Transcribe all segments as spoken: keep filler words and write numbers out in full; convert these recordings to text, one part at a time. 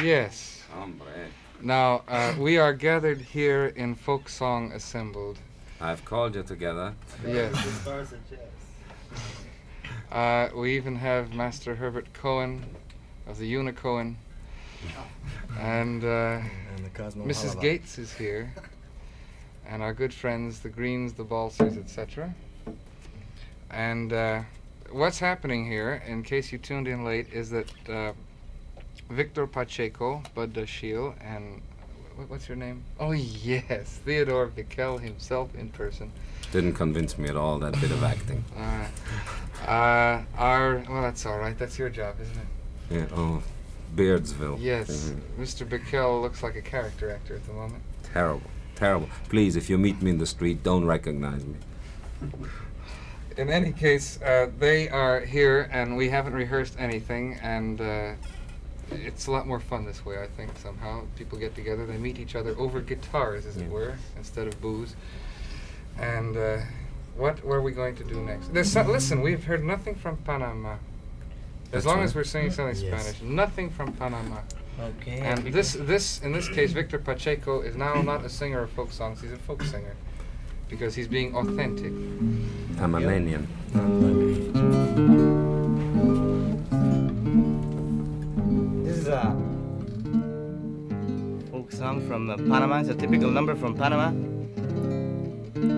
Yes. Hombre. Now, uh, we are gathered here in Folk Song Assembled. I've called you together. Yes. Uh, we even have Master Herbert Cohen of the Unicohen. And, uh, and the Cosmo Missus Halava. Gates is here. And our good friends, the Greens, the Balsers, et cetera. And uh, what's happening here, in case you tuned in late, is that uh, Victor Pacheco, Bud Dashiell, and wh- what's your name? Oh, yes, Theodore Bickel himself in person. Didn't convince me at all, that bit of acting. Uh, uh, our, well, that's all right. That's your job, isn't it? Yeah, oh, Beardsville. Yes. Mhm. Mister Bickel looks like a character actor at the moment. Terrible, terrible. Please, if you meet me in the street, don't recognize me. In any case, uh, they are here, and we haven't rehearsed anything, and uh, it's a lot more fun this way, I think, somehow. People get together, they meet each other over guitars, as it were, instead of booze. And uh, what were we going to do next? There's so, listen, we've heard nothing from Panama. As That's long right. as we're singing something Yes. Spanish, nothing from Panama. Okay. And this, this, in this case, Victor Pacheco is now not a singer of folk songs, he's a folk singer, because he's being authentic. I'm an Indian. This is a folk song from uh, Panama. It's a typical number from Panama.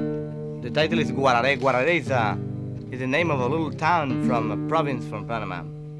The title is Guarare. Guarare is, uh, is the name of a little town from a province from Panama.